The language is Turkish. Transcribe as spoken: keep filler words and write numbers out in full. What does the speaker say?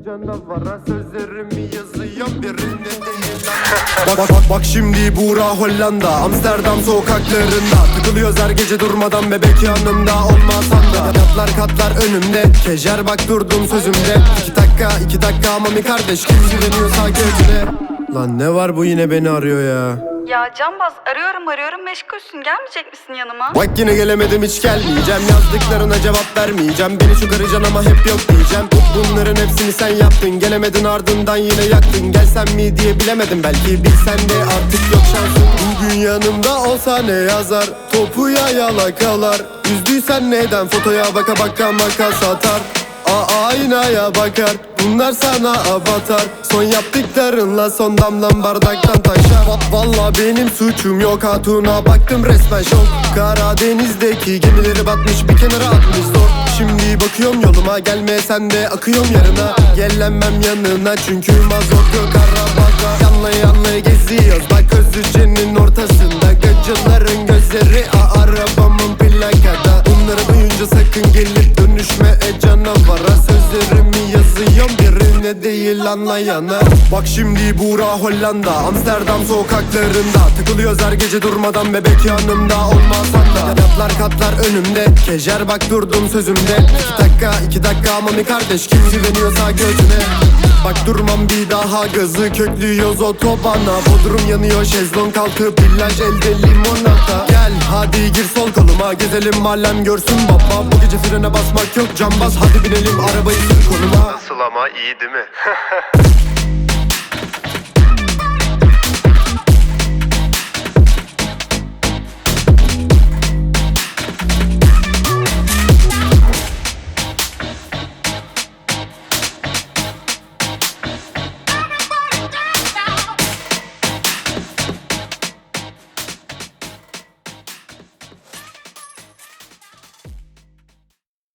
canavara sözlerimi yazıyorum birinde değil. Bak bak bak bak şimdi Buğra Hollanda, Amsterdam sokaklarında takılıyoruz her gece durmadan, bebek yanımda olmasan da. Yatlar katlar önümde, kejer bak durdum sözümde. İki dakika iki dakika mami kardeş, kim güveniyorsa gözüne. Lan ne var bu yine beni arıyor ya. Ya Canbaz, arıyorum arıyorum meşgulsün, gelmeyecek misin yanıma? Bak yine gelemedim, hiç gelmeyeceğim. Yazdıklarına cevap vermeyeceğim. Beni çok arayacaksın ama hep yok diyeceğim. Bunların hepsini sen yaptın, gelemedin ardından yine yaktın. Gelsem mi diye bilemedim, belki bilsen de artık yok şansın. Bugün yanımda olsa ne yazar, topu ya yalakalar. Üzdüysen neden fotoya baka baka makas satar. Aa, aynaya bakar, bunlar sana abatar. Son yaptıklarınla son damlan bardaktan taşar. Va- Valla benim suçum yok, hatuna baktım resmen şok. Karadeniz'deki gemileri batmış, bir kenara atmış zor. Şimdi bakıyorum yoluma, gelme sen de akıyorum yarına. Gelemem yanına çünkü mazot yok arabada. Yanla yanla geziyoruz bak Özlüce'nin ortasında. Gacıların gözleri a arabamın plakada. Bunları duyunca sakın gelip dönüşme e canavara. Sözlerimi yazıyorum birine değil anlayana. Bak şimdi Buğra Hollanda, Amsterdam sokaklarında takılıyoruz her gece durmadan, bebek yanımda olmasan da. Yatlar katlar önümde, kejer bak durdum sözümde. İki dakika iki dakika mami kardeş, kim güveniyorsa gözüne. Bak durmam bir daha, gazı köklüyoruz otobana. Bodrum yanıyor, şezlong altı plaj, elde limonata. Gel hadi gir sol koluma, gezelim mahallem görsün baba. Bu gece frene basmak yok Canbaz, hadi binelim arabayı sür konuma. Nasıl ama, iyi değil mi?